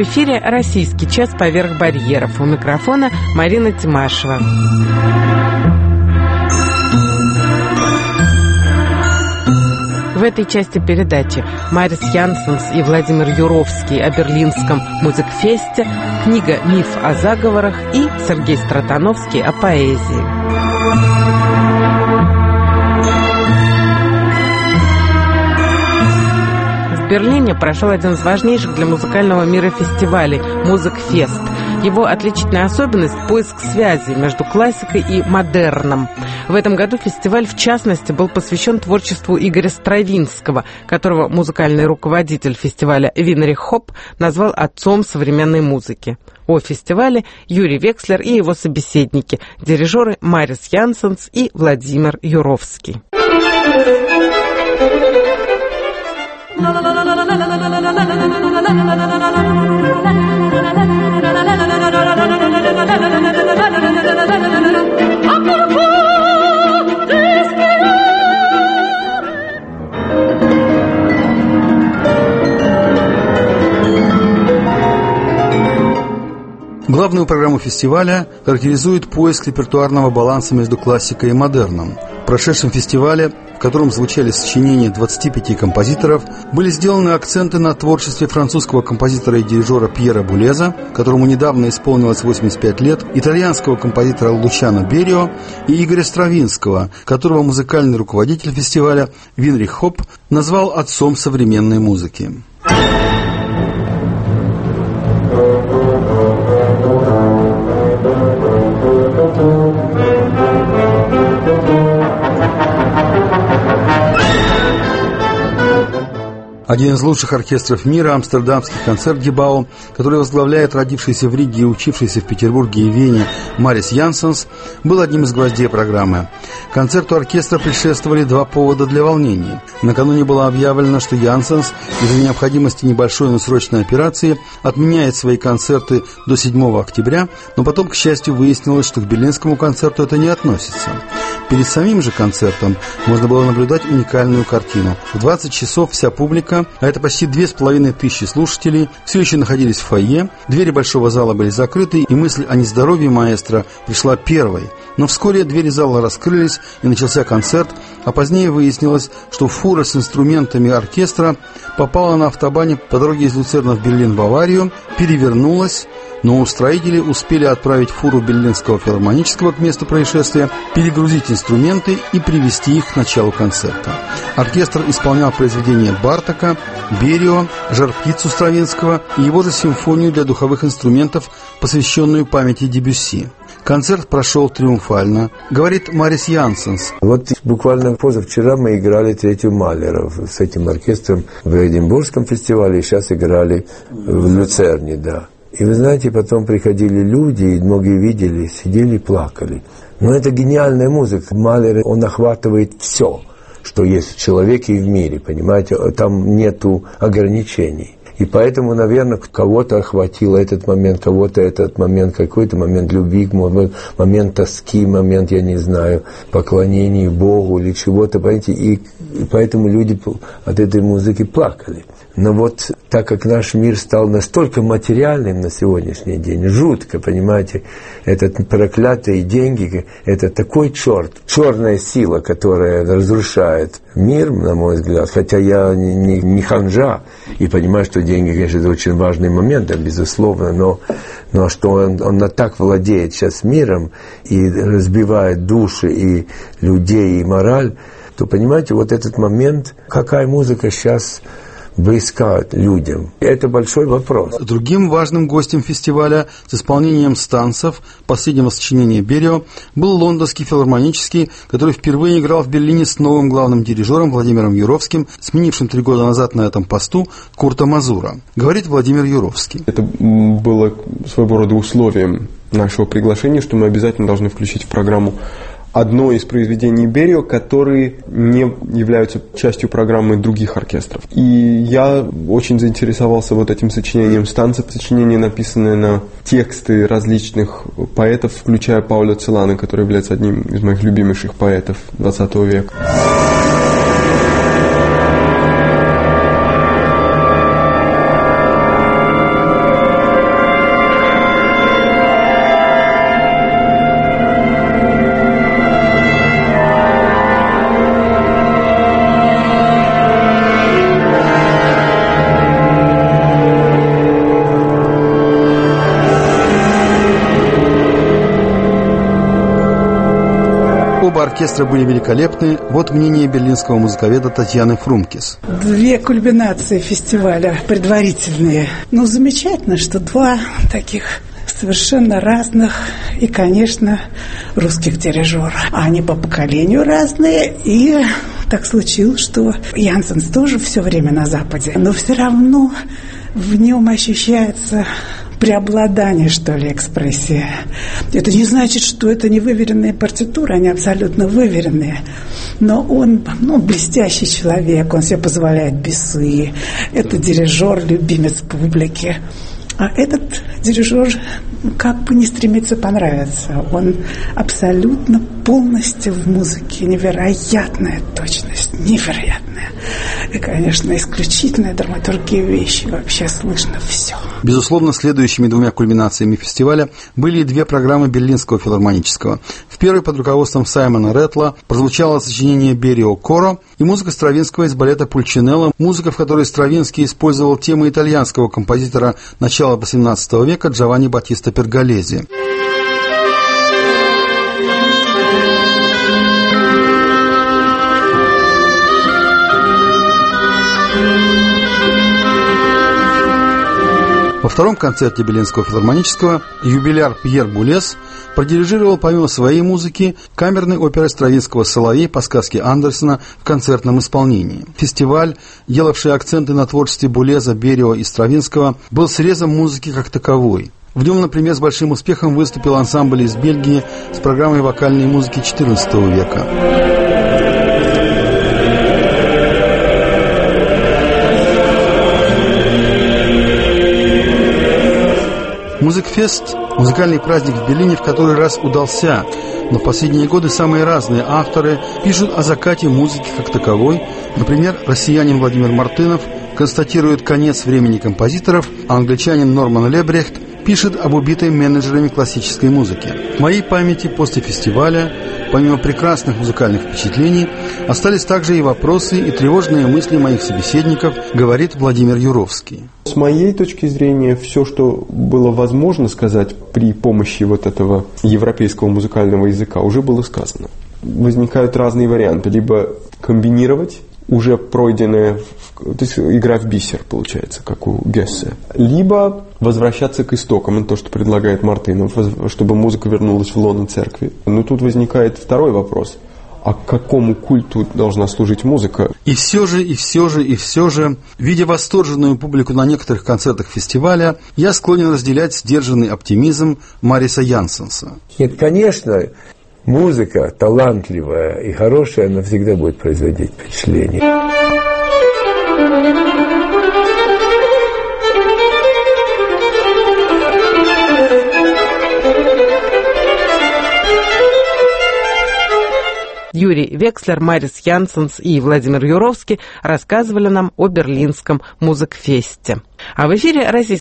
эфире «Российский час поверх барьеров». У микрофона Марина Тимашева. В этой части передачи Марис Янсенс и Владимир Юровский о Берлинском музыкфесте, книга «Миф о заговорах» и Сергей Стратановский о поэзии. В Берлине прошел один из важнейших для музыкального мира фестивалей «Музыкфест». Его отличительная особенность – поиск связи между классикой и модерном. В этом году фестиваль, в частности, был посвящен творчеству Игоря Стравинского, которого музыкальный руководитель фестиваля Винрих Хоп назвал отцом современной музыки. О фестивале Юрий Векслер и его собеседники, дирижеры Марис Янсенс и Владимир Юровский. Главную программу фестиваля характеризует поиск репертуарного баланса между классикой и модерном. В прошедшем фестивале, в котором звучали сочинения 25 композиторов, были сделаны акценты на творчестве французского композитора и дирижера Пьера Булеза, которому недавно исполнилось 85 лет, итальянского композитора Лучано Берио и Игоря Стравинского, которого музыкальный руководитель фестиваля Винрих Хоп назвал отцом современной музыки. Один из лучших оркестров мира, амстердамский концертгебау, который возглавляет родившийся в Риге и учившийся в Петербурге и Вене Марис Янсенс, был одним из гвоздей программы. Концерту оркестра предшествовали два повода для волнений. Накануне было объявлено, что Янсенс из-за необходимости небольшой, но срочной операции отменяет свои концерты до 7 октября, но потом, к счастью, выяснилось, что к берлинскому концерту это не относится. Перед самим же концертом можно было наблюдать уникальную картину. В 20 часов вся публика, а это почти 2500 слушателей, все еще находились в фойе, двери большого зала были закрыты, и мысль о нездоровье маэстро пришла первой. Но вскоре двери зала раскрылись, и начался концерт, а позднее выяснилось, что фура с инструментами оркестра попала на автобане по дороге из Люцерна в Берлин, Баварию, перевернулась, но устроители успели отправить фуру Берлинского филармонического к месту происшествия, перегрузить инструменты и привести их к началу концерта. Оркестр исполнял произведения Бартока, Берио, Жар-птицу Стравинского и его же симфонию для духовых инструментов, посвященную памяти Дебюсси. Концерт прошел триумфально, говорит Марис Янсенс. Вот буквально позавчера мы играли третью Малера с этим оркестром в Эдинбургском фестивале, и сейчас играли в Люцерне, да. И вы знаете, потом приходили люди, и многие видели, сидели и плакали. Но это гениальная музыка. Малер, он охватывает все, что есть в человеке и в мире, понимаете? Там нету ограничений. И поэтому, наверное, кого-то охватило этот момент, кого-то этот момент, какой-то момент любви, момент тоски, момент, я не знаю, поклонения Богу или чего-то, понимаете? И поэтому люди от этой музыки плакали. Но вот так как наш мир стал настолько материальным на сегодняшний день, жутко, понимаете, этот проклятые деньги, это такой черт, черная сила, которая разрушает мир, на мой взгляд, хотя я не ханжа и понимаю, что деньги, конечно, это очень важный момент, безусловно, но что он так владеет сейчас миром и разбивает души и людей, и мораль, то, понимаете, вот этот момент, какая музыка сейчас близка людям. Это большой вопрос. Другим важным гостем фестиваля с исполнением станцев последнего сочинения Берио был лондонский филармонический, который впервые играл в Берлине с новым главным дирижером Владимиром Юровским, сменившим 3 года назад на этом посту Курта Мазура. Говорит Владимир Юровский. Это было своего рода условием нашего приглашения, что мы обязательно должны включить в программу одно из произведений Берио, которые не являются частью программы других оркестров. И я очень заинтересовался вот этим сочинением станцев, сочинение, написанное на тексты различных поэтов, включая Пауло Целано, который является одним из моих любимейших поэтов XX века. оркестра были великолепны. Вот мнение берлинского музыковеда Татьяны Фрумкис. Две кульминации фестиваля предварительные. Замечательно, что два таких совершенно разных и, конечно, русских дирижера. Они по поколению разные, и так случилось, что Янсенс тоже все время на Западе, но все равно в нем ощущается преобладание, что ли, экспрессии. Это не значит, что это не выверенные партитуры, они абсолютно выверенные. Но он, блестящий человек, он себе позволяет бесы. Это дирижер, любимец публики. А этот дирижер как бы не стремится понравиться. Он абсолютно полностью в музыке. Невероятная точность, невероятная. И, конечно, исключительная драматургия вещи. Вообще слышно все. Безусловно, следующими двумя кульминациями фестиваля были две программы Берлинского филармонического. В первой под руководством Саймона Реттла прозвучало сочинение Берио «Коро» и музыка Стравинского из балета Пульчинелло, музыка, в которой Стравинский использовал темы итальянского композитора начала XVIII века Джованни Баттиста Перголези. Во втором концерте Берлинского филармонического юбиляр Пьер Булес продирижировал помимо своей музыки камерной оперы Стравинского «Соловей» по сказке Андерсена в концертном исполнении. Фестиваль, делавший акценты на творчестве Булеза, Берио и Стравинского, был срезом музыки как таковой. В нем, например, с большим успехом выступил ансамбль из Бельгии с программой вокальной музыки XIV века. Музыкфест – музыкальный праздник в Берлине в который раз удался, но в последние годы самые разные авторы пишут о закате музыки как таковой. Например, россиянин Владимир Мартынов констатирует конец времени композиторов, а англичанин Норман Лебрехт пишет об убитой менеджерами классической музыки. В моей памяти после фестиваля, помимо прекрасных музыкальных впечатлений, остались также и вопросы, и тревожные мысли моих собеседников, говорит Владимир Юровский. С моей точки зрения, все, что было возможно сказать при помощи вот этого европейского музыкального языка, уже было сказано. Возникают разные варианты. Либо комбинировать уже пройденное, то есть игра в бисер, получается, как у Гессе. Либо возвращаться к истокам, это то, что предлагает Мартынов, чтобы музыка вернулась в лоно церкви. Но тут возникает второй вопрос. А какому культу должна служить музыка? И все же, видя восторженную публику на некоторых концертах фестиваля, я склонен разделять сдержанный оптимизм Мариса Янсенса. Нет, конечно, музыка талантливая и хорошая, она всегда будет производить впечатление. Юрий Векслер, Марис Янсенс и Владимир Юровский рассказывали нам о Берлинском музыкфесте. А в эфире российского